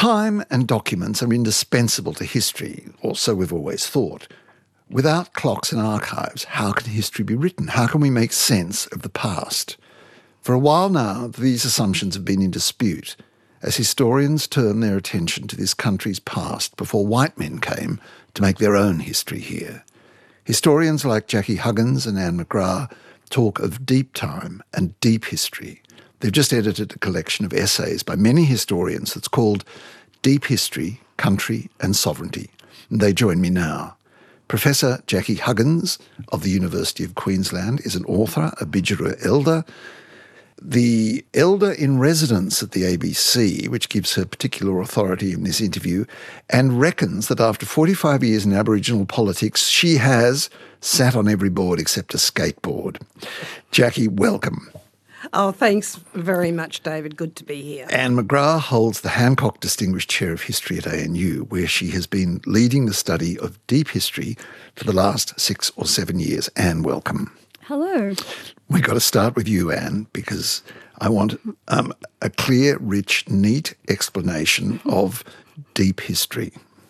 Time and documents are indispensable to history, or so we've always thought. Without clocks and archives, how can history be written? How can we make sense of the past? For a while now, these assumptions have been in dispute as historians turn their attention to this country's past before white men came to make their own history here. Historians like Jackie Huggins and Anne McGrath talk of deep time and deep history. They've just edited a collection of essays by many historians that's called Deep History, Country and Sovereignty. And they join me now. Professor Jackie Huggins of the University of Queensland is an author, a Bidjara elder, the elder in residence at the ABC, which gives her particular authority in this interview, and reckons that after 45 years in Aboriginal politics, she has sat on every board except a skateboard. Jackie, welcome. Oh, thanks very much, David. Good to be here. Anne McGrath holds the Hancock Distinguished Chair of History at ANU, where she has been leading the study of deep history for the last 6 or 7 years. Anne, welcome. Hello. We've got to start with you, Anne, because I want a clear, rich, neat explanation of deep history.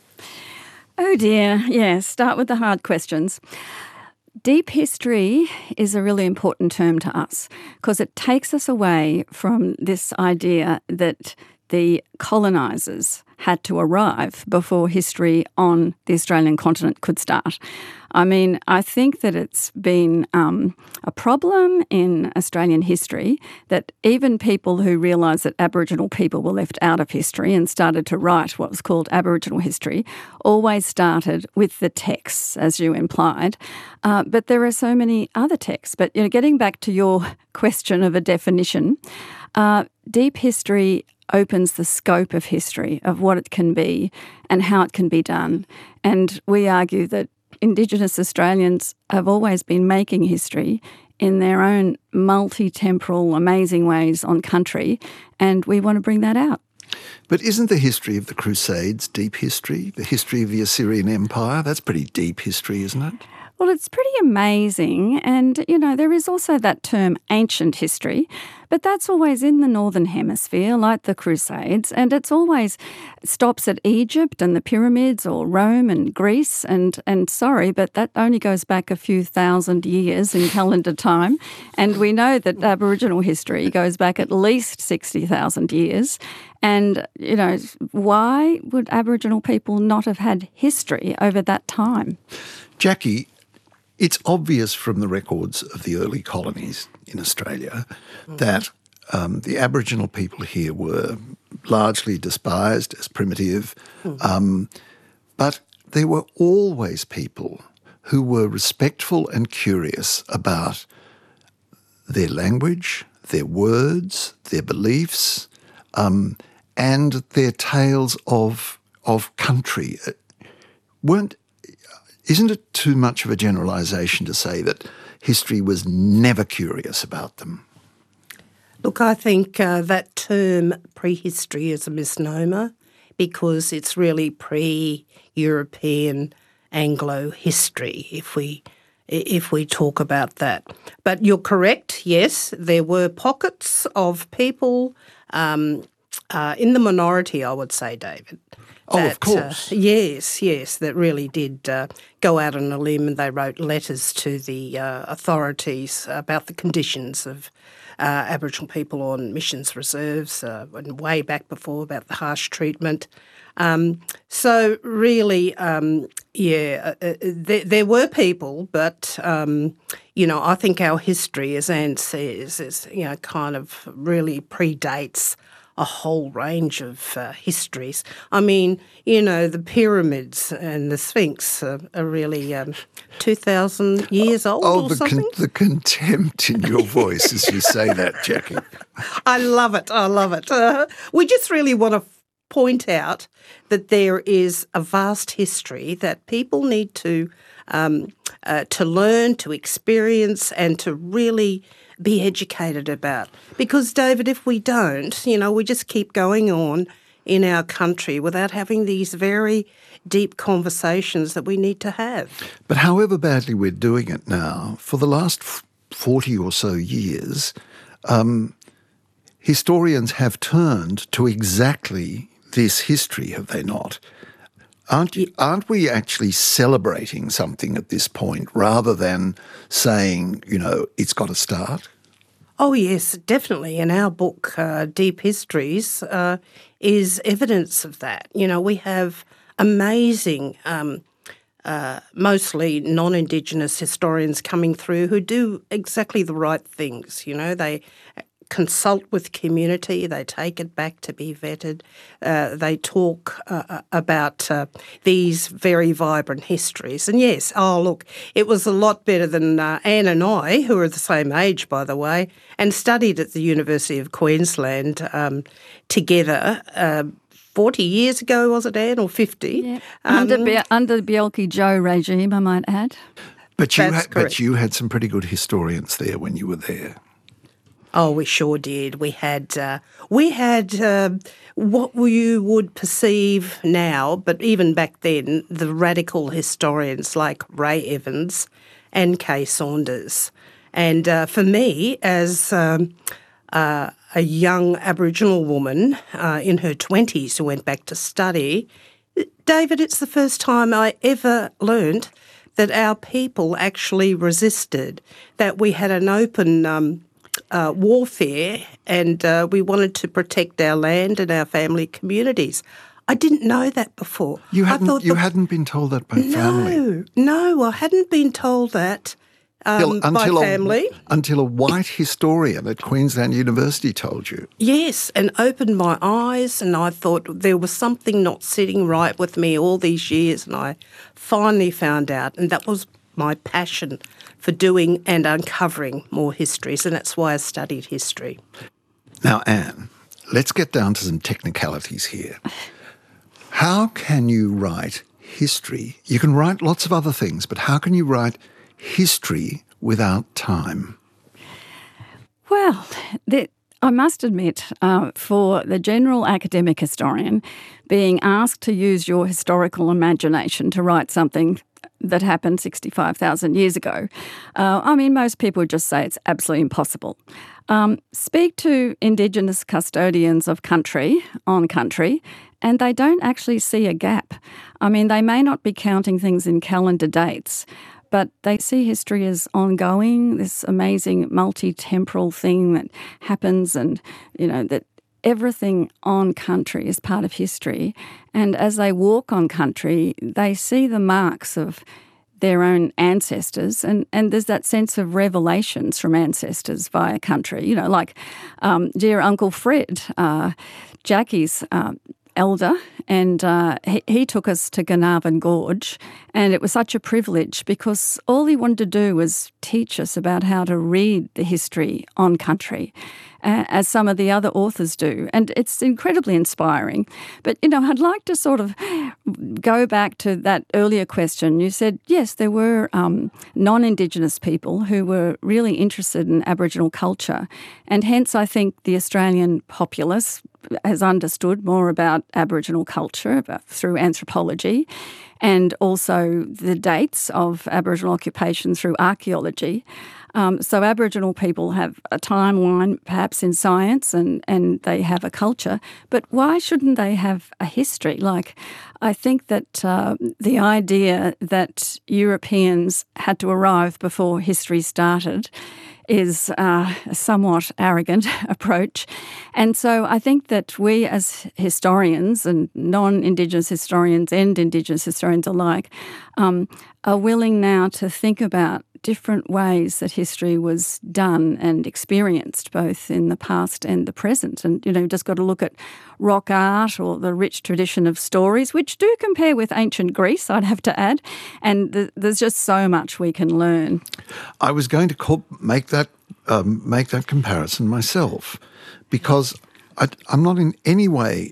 Oh dear, yes, start with the hard questions. Deep history is a really important term to us because it takes us away from this idea that the colonisers had to arrive before history on the Australian continent could start. I mean, I think that it's been a problem in Australian history that even people who realised that Aboriginal people were left out of history and started to write what was called Aboriginal history always started with the texts, as you implied. But there are so many other texts. But getting back to your question of a definition, deep history opens the scope of history, of what it can be and how it can be done. And we argue that Indigenous Australians have always been making history in their own multi-temporal, amazing ways on country, and we want to bring that out. But isn't the history of the Crusades deep history? The history of the Assyrian Empire? That's pretty deep history, isn't it? Well, it's pretty amazing. And, there is also that term ancient history, but that's always in the Northern Hemisphere, like the Crusades, and it's always stops at Egypt and the pyramids or Rome and Greece. And sorry, but that only goes back a few thousand years in calendar time. And we know that Aboriginal history goes back at least 60,000 years. And, why would Aboriginal people not have had history over that time? Jackie, it's obvious from the records of the early colonies in Australia that the Aboriginal people here were largely despised as primitive, but there were always people who were respectful and curious about their language, their words, their beliefs, and their tales of country. Isn't it too much of a generalisation to say that history was never curious about them? Look, I think that term prehistory is a misnomer because it's really pre-European Anglo history if we talk about that. But you're correct, yes, there were pockets of people in the minority, I would say, David. Of course. Yes, that really did go out on a limb, and they wrote letters to the authorities about the conditions of Aboriginal people on missions reserves, and way back before about the harsh treatment. So really, there were people, but, I think our history, as Anne says, is, kind of really predates a whole range of histories. I mean, the pyramids and the Sphinx are really 2,000 years old or something. The contempt in your voice as you say that, Jackie. I love it. We just really want to point out that there is a vast history that people need to learn, to experience, and to really be educated about. Because, David, if we don't, we just keep going on in our country without having these very deep conversations that we need to have. But however badly we're doing it now, for the last 40 or so years, historians have turned to exactly this history, have they not? Aren't we actually celebrating something at this point rather than saying, it's got to start? Oh, yes, definitely. And our book, Deep Histories, is evidence of that. We have amazing, mostly non-Indigenous historians coming through who do exactly the right things. They consult with community, they take it back to be vetted, they talk about these very vibrant histories. And yes, look, it was a lot better than Anne and I, who are the same age, by the way, and studied at the University of Queensland together 40 years ago, was it, Anne, or 50? Yeah. Under the Bielki-Joe regime, I might add. But you had some pretty good historians there when you were there. Oh, we sure did. We had what you would perceive now, but even back then, the radical historians like Ray Evans and Kay Saunders. And for me, as a young Aboriginal woman in her 20s who went back to study, David, it's the first time I ever learnt that our people actually resisted, that we had an open warfare, and we wanted to protect our land and our family communities. I didn't know that before. You hadn't been told that by family? No, I hadn't been told that by family. Until a white historian at Queensland University told you? Yes, and opened my eyes, and I thought there was something not sitting right with me all these years, and I finally found out, and that was my passion for doing and uncovering more histories, and that's why I studied history. Now, Anne, let's get down to some technicalities here. How can you write history? You can write lots of other things, but how can you write history without time? Well, I must admit, for the general academic historian, being asked to use your historical imagination to write something that happened 65,000 years ago, most people would just say it's absolutely impossible. Speak to Indigenous custodians of country, and they don't actually see a gap. They may not be counting things in calendar dates, but they see history as ongoing, this amazing multi-temporal thing that happens, and, that everything on country is part of history. And as they walk on country, they see the marks of their own ancestors, and there's that sense of revelations from ancestors via country. Like dear Uncle Fred, Jackie's elder, and he took us to Carnarvon Gorge, and it was such a privilege because all he wanted to do was teach us about how to read the history on country, as some of the other authors do. And it's incredibly inspiring. But, I'd like to sort of go back to that earlier question. You said, yes, there were non-Indigenous people who were really interested in Aboriginal culture. And hence, I think the Australian populace has understood more about Aboriginal culture through anthropology, and also the dates of Aboriginal occupation through archaeology. So Aboriginal people have a timeline, perhaps in science, and they have a culture. But why shouldn't they have a history? I think that the idea that Europeans had to arrive before history started is a somewhat arrogant approach. And so I think that we as historians, and non-Indigenous historians and Indigenous historians alike, are willing now to think about different ways that history was done and experienced, both in the past and the present. And, just got to look at rock art or the rich tradition of stories, which do compare with ancient Greece, I'd have to add. And there's just so much we can learn. I was going to make that comparison myself, because I'm not in any way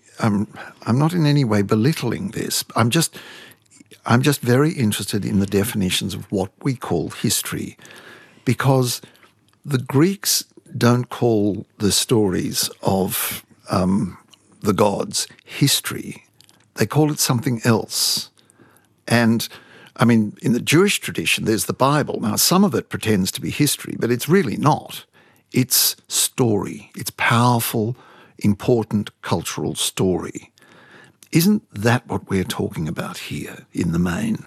belittling this. I'm just very interested in the definitions of what we call history, because the Greeks don't call the stories of the gods history. They call it something else. And, in the Jewish tradition, there's the Bible. Now, some of it pretends to be history, but it's really not. It's story. It's powerful, important cultural story. Isn't that what we're talking about here in the main?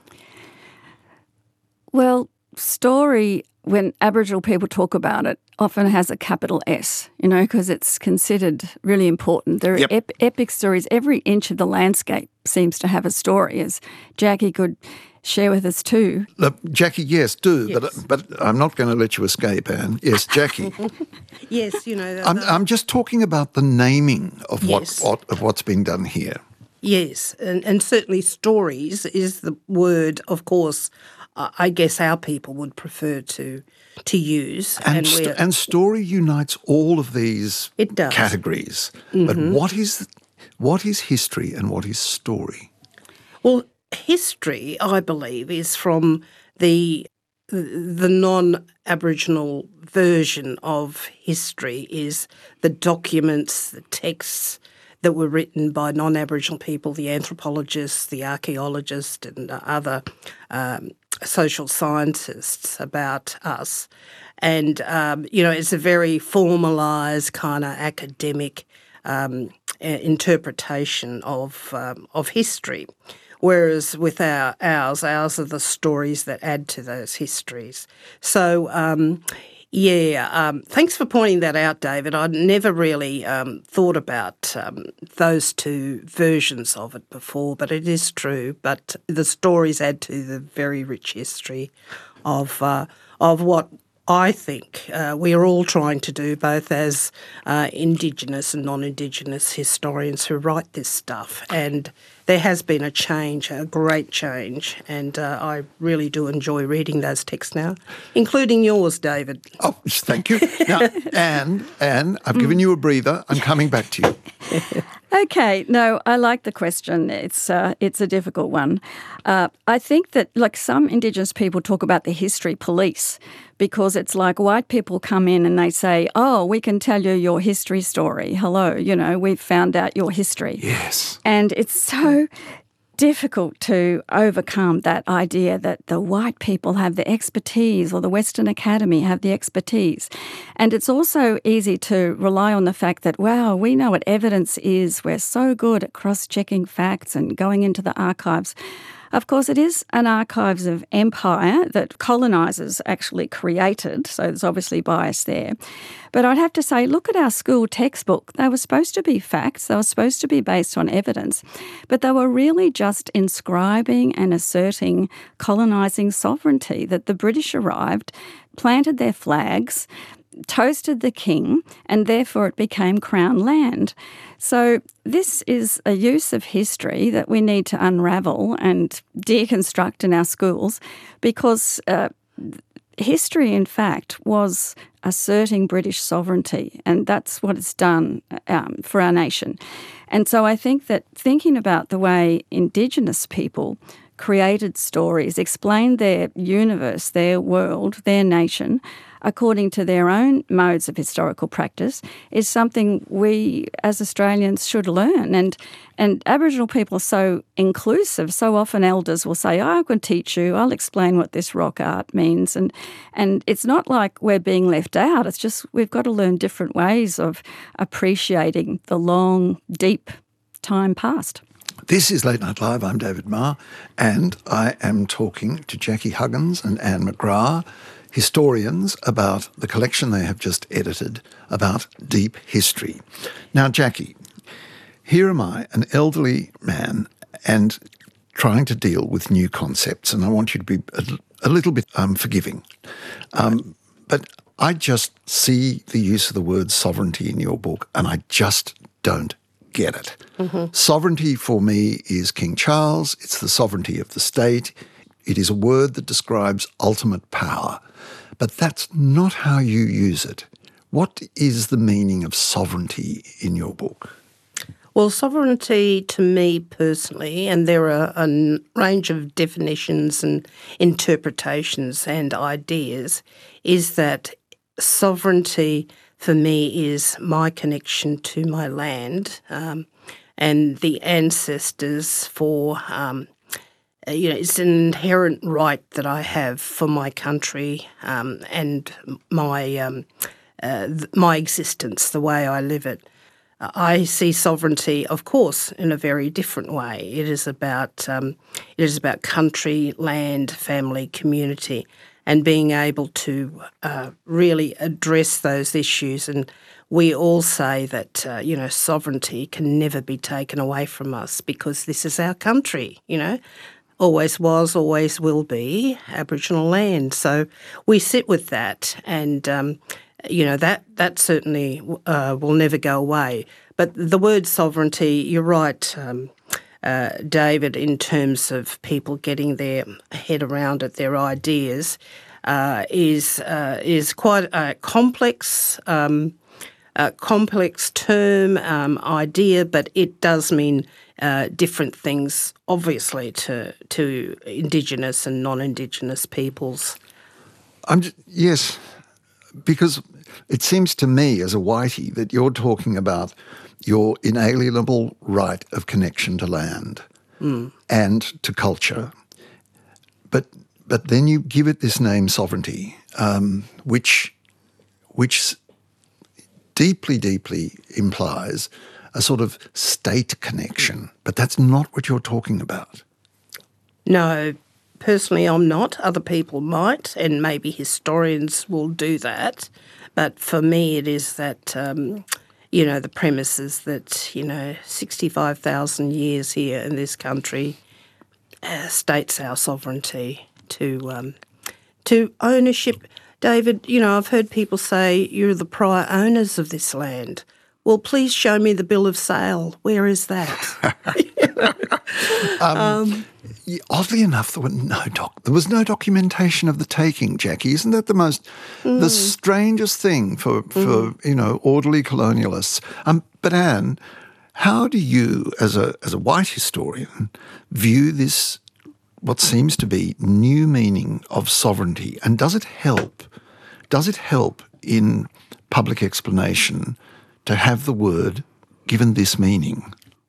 Well, story, when Aboriginal people talk about it, often has a capital S, because it's considered really important. There are epic stories. Every inch of the landscape seems to have a story, as Jackie could share with us too. Jackie, yes, do. Yes. But I'm not going to let you escape, Anne. Yes, Jackie. Yes, I'm just talking about the naming of what's being done here. Yes, and certainly stories is the word, of course, I guess our people would prefer to use. And story unites all of these categories. Mm-hmm. But what is history and what is story? Well, history, I believe, is from the non-Aboriginal version of history is the documents, the texts that were written by non-Aboriginal people, the anthropologists, the archaeologists and other social scientists about us. And, it's a very formalised kind of academic interpretation of history. Whereas with ours are the stories that add to those histories. So, thanks for pointing that out, David. I'd never really thought about those two versions of it before, but it is true. But the stories add to the very rich history of what I think we are all trying to do, both as Indigenous and non-Indigenous historians who write this stuff. And there has been a change, a great change, and I really do enjoy reading those texts now, including yours, David. Oh, thank you. Now, Anne, I've given you a breather. I'm coming back to you. Okay, no, I like the question. It's a difficult one. I think that, like, some Indigenous people talk about the history police because it's like white people come in and they say, oh, we can tell you your history story. Hello, we've found out your history. Yes. And it's so difficult to overcome that idea that the white people have the expertise or the Western Academy have the expertise. And it's also easy to rely on the fact that, wow, we know what evidence is. We're so good at cross-checking facts and going into the archives. Of course, it is an archives of empire that colonisers actually created, so there's obviously bias there. But I'd have to say, look at our school textbook. They were supposed to be facts. They were supposed to be based on evidence. But they were really just inscribing and asserting colonising sovereignty, that the British arrived, planted their flags, toasted the king, and therefore it became Crown land. So this is a use of history that we need to unravel and deconstruct in our schools, because history, in fact, was asserting British sovereignty, and that's what it's done for our nation. And so I think that thinking about the way Indigenous people created stories, explained their universe, their world, their nation, according to their own modes of historical practice, is something we as Australians should learn. And Aboriginal people are so inclusive. So often elders will say, I can teach you, I'll explain what this rock art means. And it's not like we're being left out. It's just we've got to learn different ways of appreciating the long, deep time past. This is Late Night Live. I'm David Marr, and I am talking to Jackie Huggins and Anne McGrath, historians, about the collection they have just edited about deep history. Now, Jackie, here am I, an elderly man, and trying to deal with new concepts, and I want you to be a little bit forgiving. But I just see the use of the word sovereignty in your book, and I just don't get it. Mm-hmm. Sovereignty for me is King Charles. It's the sovereignty of the state. It is a word that describes ultimate power. But that's not how you use it. What is the meaning of sovereignty in your book? Well, sovereignty to me personally, and there are a range of definitions and interpretations and ideas, is that sovereignty for me is my connection to my land and the ancestors for, it's an inherent right that I have for my country and my existence, the way I live it. I see sovereignty, of course, in a very different way. It is about country, land, family, community, and being able to really address those issues. And we all say that sovereignty can never be taken away from us because this is our country. Always was, always will be Aboriginal land. So we sit with that, and that certainly will never go away. But the word sovereignty, you're right, David, in terms of people getting their head around it, their ideas, is quite a complex term, idea, but it does mean different things, obviously, to Indigenous and non-Indigenous peoples. Yes, because it seems to me as a whitey that you're talking about your inalienable right of connection to land and to culture, but then you give it this name sovereignty, which deeply, deeply implies a sort of state connection. But that's not what you're talking about. No, personally I'm not. Other people might, and maybe historians will do that. But for me it is that, the premise is that, 65,000 years here in this country states our sovereignty to ownership. David, I've heard people say you're the prior owners of this land. Well, please show me the bill of sale. Where is that? Oddly enough, there was no documentation of the taking, Jackie. Isn't that the strangest thing for orderly colonialists? But Anne, how do you, as a white historian, view this, what seems to be new meaning of sovereignty, and does it help in public explanation to have the word given this meaning?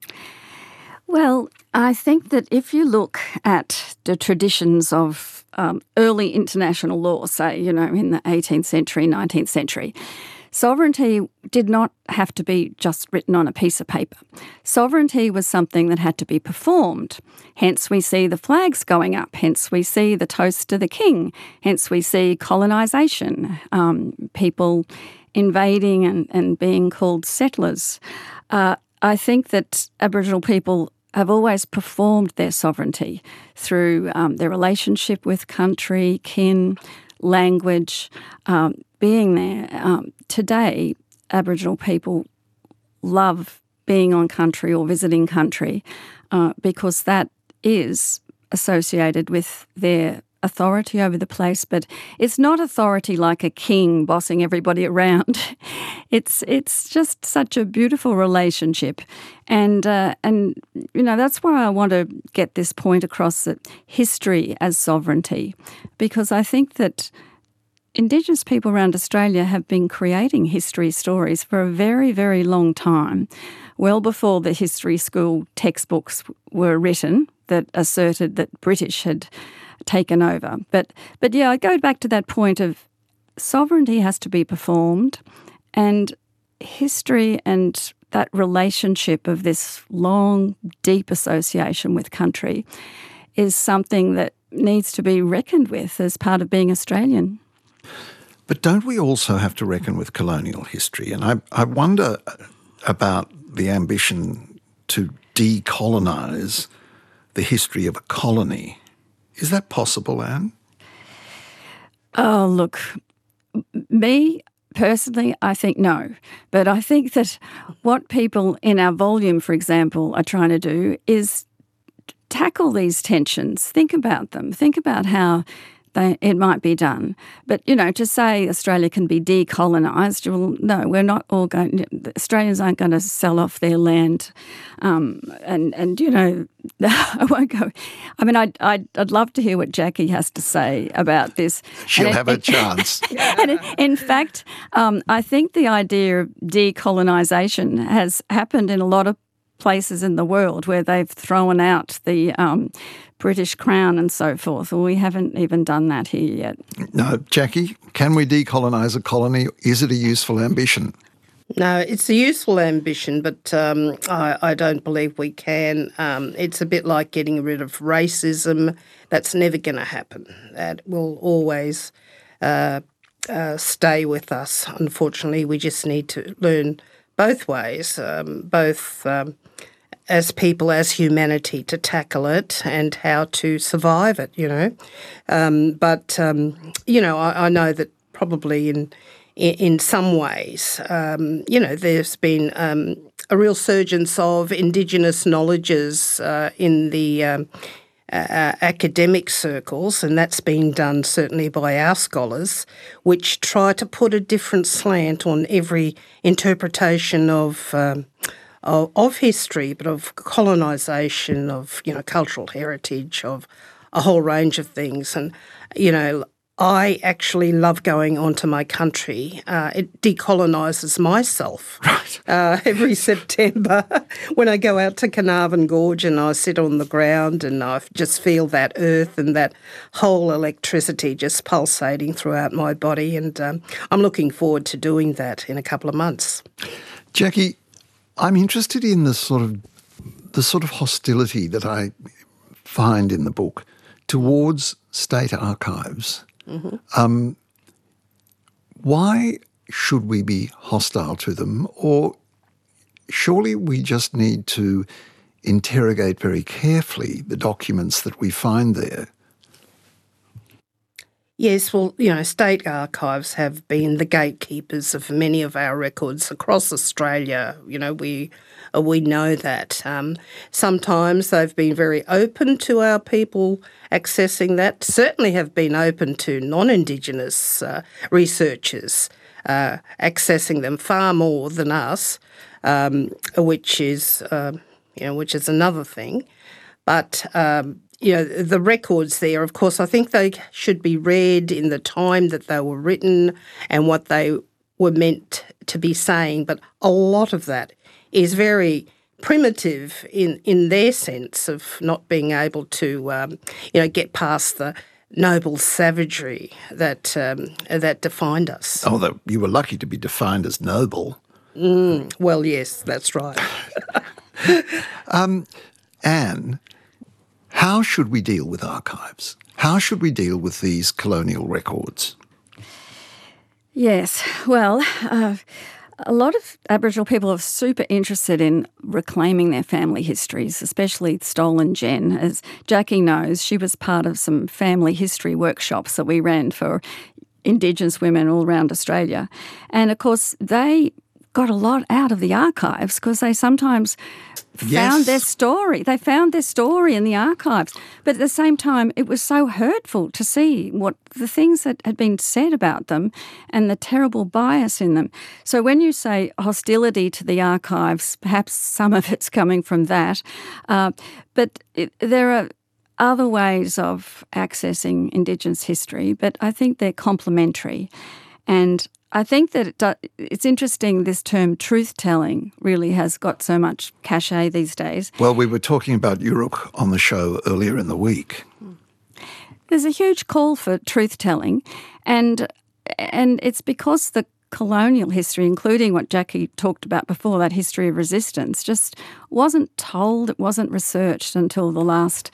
Well, I think that if you look at the traditions of early international law, say, in the 18th century, 19th century, sovereignty did not have to be just written on a piece of paper. Sovereignty was something that had to be performed. Hence we see the flags going up. Hence we see the toast to the king. Hence we see colonisation, people invading and being called settlers. I think that Aboriginal people have always performed their sovereignty through their relationship with country, kin, language, being there. Today, Aboriginal people love being on country or visiting country because that is associated with their authority over the place, but it's not authority like a king bossing everybody around. It's just such a beautiful relationship, and that's why I want to get this point across, that history as sovereignty, because I think that Indigenous people around Australia have been creating history stories for a very, very long time, well before the history school textbooks were written that asserted that British had taken over. But yeah, I go back to that point of sovereignty has to be performed, and history and that relationship of this long, deep association with country is something that needs to be reckoned with as part of being Australian. But don't we also have to reckon with colonial history? And I wonder about the ambition to decolonise the history of a colony. Is that possible, Anne? Oh, look, me personally, I think no. But I think that what people in our volume, for example, are trying to do is tackle these tensions. Think about them. Think about how it might be done. But, to say Australia can be decolonised, well, no, we're not all going, Australians aren't going to sell off their land. I won't go. I mean, I'd love to hear what Jackie has to say about this. She'll have a chance. And in fact, I think the idea of decolonisation has happened in a lot of places in the world where they've thrown out the British Crown and so forth. Well, we haven't even done that here yet. No, Jackie, can we decolonise a colony? Is it a useful ambition? No, it's a useful ambition, but I don't believe we can. It's a bit like getting rid of racism. That's never going to happen. That will always stay with us. Unfortunately, we just need to learn both ways, both as people, as humanity, to tackle it and how to survive it, I know that probably in some ways, there's been a real surgence of Indigenous knowledges in the academic circles, and that's been done certainly by our scholars, which try to put a different slant on every interpretation of history, but of colonisation, of cultural heritage, of a whole range of things. And I actually love going onto my country. It decolonises myself. Right. Every September when I go out to Carnarvon Gorge and I sit on the ground and I just feel that earth and that whole electricity just pulsating throughout my body. And I'm looking forward to doing that in a couple of months. Jackie, I'm interested in the sort of hostility that I find in the book towards state archives. Mm-hmm. Why should we be hostile to them? Or surely we just need to interrogate very carefully the documents that we find there? Yes, well, state archives have been the gatekeepers of many of our records across Australia. We know that. Sometimes they've been very open to our people accessing that, certainly have been open to non-Indigenous researchers accessing them far more than us, which is another thing. But the records there, of course, I think they should be read in the time that they were written and what they were meant to be saying. But a lot of that is very primitive in their sense of not being able to, get past the noble savagery that defined us. Although you were lucky to be defined as noble. Well, yes, that's right. Anne, how should we deal with archives? How should we deal with these colonial records? Yes, well, a lot of Aboriginal people are super interested in reclaiming their family histories, especially Stolen Jen. As Jackie knows, she was part of some family history workshops that we ran for Indigenous women all around Australia. And, of course, they got a lot out of the archives because they sometimes found their story. They found their story in the archives. But at the same time, it was so hurtful to see what the things that had been said about them and the terrible bias in them. So when you say hostility to the archives, perhaps some of it's coming from that. But there are other ways of accessing Indigenous history, but I think they're complementary. And I think that it's interesting, this term truth-telling really has got so much cachet these days. Well, we were talking about Yuruk on the show earlier in the week. There's a huge call for truth-telling, and it's because the colonial history, including what Jackie talked about before, that history of resistance, just wasn't told, it wasn't researched until the last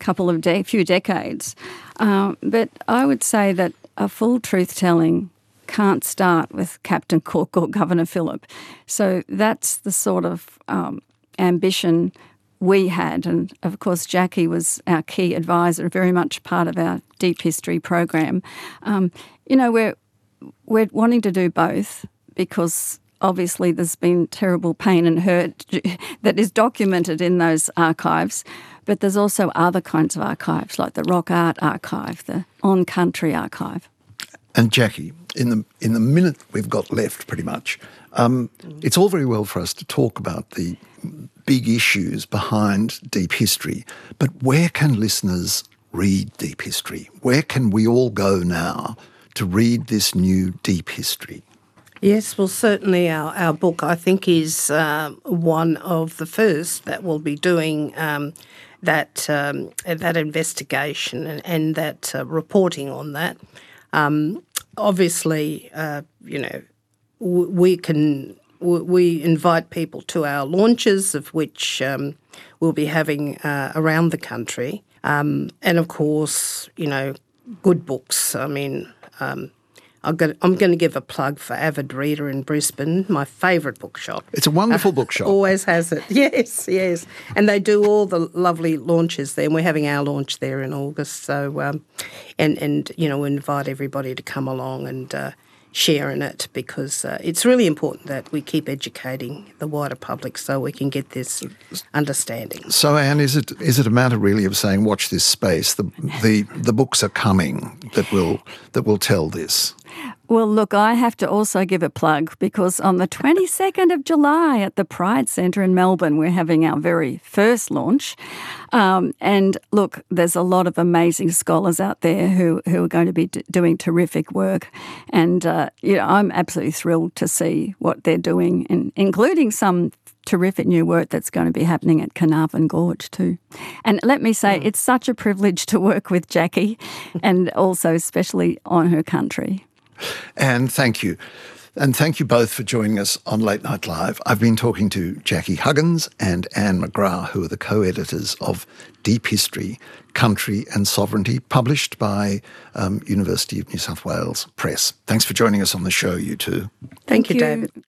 few decades. But I would say that a full truth-telling can't start with Captain Cook or Governor Phillip. So that's the sort of ambition we had. And, of course, Jackie was our key advisor, very much part of our Deep History program. We're wanting to do both because obviously there's been terrible pain and hurt that is documented in those archives, but there's also other kinds of archives like the Rock Art Archive, the On Country Archive. And Jackie, in the minute we've got left pretty much, it's all very well for us to talk about the big issues behind Deep History, but where can listeners read Deep History? Where can we all go now to read this new Deep History? Yes, well, certainly our book, I think, is one of the first that will be doing that investigation and that reporting on that. Obviously, we can we invite people to our launches, of which we'll be having around the country. And of course, good books. I mean, I'm going to give a plug for Avid Reader in Brisbane, my favourite bookshop. It's a wonderful bookshop. Always has it. Yes. And they do all the lovely launches there, and we're having our launch there in August. So, and we invite everybody to come along and share in it, because it's really important that we keep educating the wider public so we can get this understanding. So, Anne, is it a matter really of saying, watch this space? The books are coming that will tell this. Well, look, I have to also give a plug, because on the 22nd of July at the Pride Centre in Melbourne, we're having our very first launch. And look, there's a lot of amazing scholars out there who are going to be doing terrific work. And, I'm absolutely thrilled to see what they're doing, and including some terrific new work that's going to be happening at Carnarvon Gorge too. And let me say, it's such a privilege to work with Jackie, and also especially on her country. And thank you. And thank you both for joining us on Late Night Live. I've been talking to Jackie Huggins and Anne McGrath, who are the co-editors of Deep History, Country and Sovereignty, published by University of New South Wales Press. Thanks for joining us on the show, you two. Thank you, David.